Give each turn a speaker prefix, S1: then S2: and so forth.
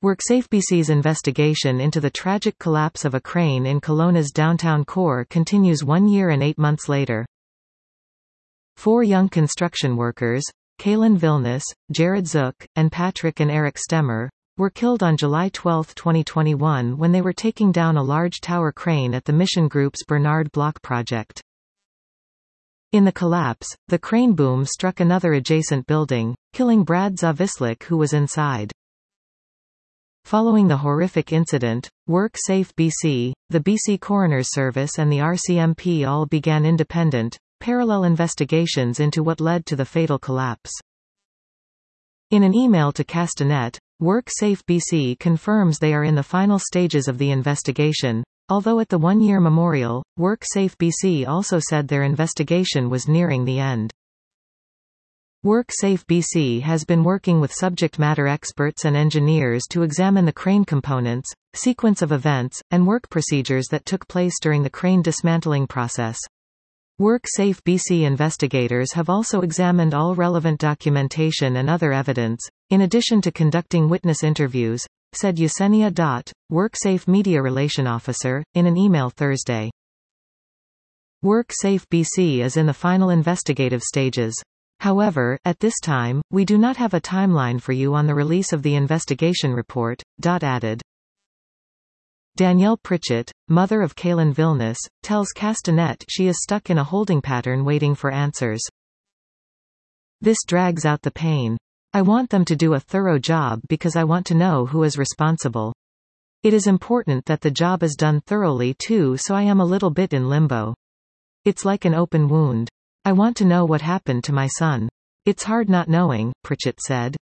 S1: WorkSafe BC's investigation into the tragic collapse of a crane in Kelowna's downtown core continues 1 year and 8 months later. 4 young construction workers, Kaylin Vilnius, Jared Zook, and Patrick and Eric Stemmer, were killed on July 12, 2021 when they were taking down a large tower crane at the Mission Group's Bernard Block project. In the collapse, the crane boom struck another adjacent building, killing Brad Zawislik, who was inside. Following the horrific incident, WorkSafe BC, the BC Coroner's Service and the RCMP all began independent, parallel investigations into what led to the fatal collapse. In an email to Castanet, WorkSafe BC confirms they are in the final stages of the investigation, although at the 1-year memorial, WorkSafe BC also said their investigation was nearing the end. WorkSafe BC has been working with subject matter experts and engineers to examine the crane components, sequence of events, and work procedures that took place during the crane dismantling process. WorkSafe BC investigators have also examined all relevant documentation and other evidence, in addition to conducting witness interviews, said Yesenia Dott, WorkSafe Media Relation Officer, in an email Thursday. WorkSafe BC is in the final investigative stages. However, at this time, we do not have a timeline for you on the release of the investigation report, Dott added. Danielle Pritchett, mother of Kaylin Vilnius, tells Castanet she is stuck in a holding pattern waiting for answers. This drags out the pain. I want them to do a thorough job because I want to know who is responsible. It is important that the job is done thoroughly too, so I am a little bit in limbo. It's like an open wound. I want to know what happened to my son. It's hard not knowing, Pritchett said.